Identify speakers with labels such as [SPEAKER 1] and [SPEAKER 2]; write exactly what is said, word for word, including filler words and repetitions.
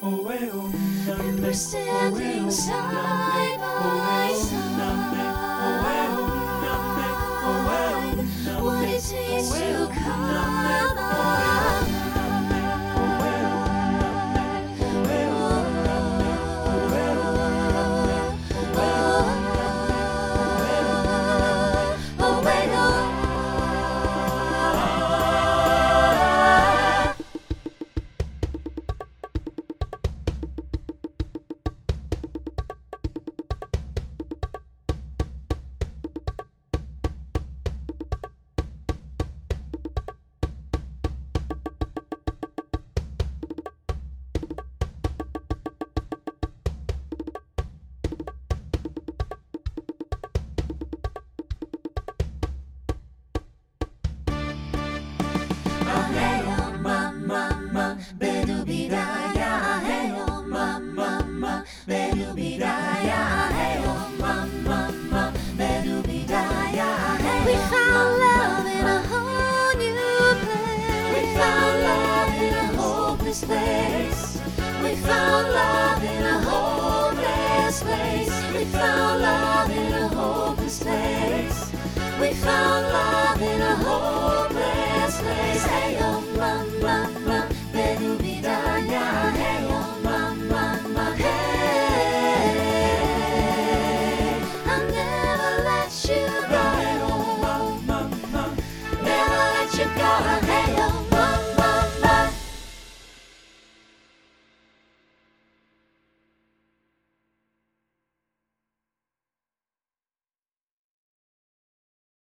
[SPEAKER 1] And we're standing side by side. What it takes to come alive. We found love in a whole new place. We found love in a hopeless place. We found love in a hopeless place. We found love in a hopeless place. We found love in a hopeless place. Hey, oh.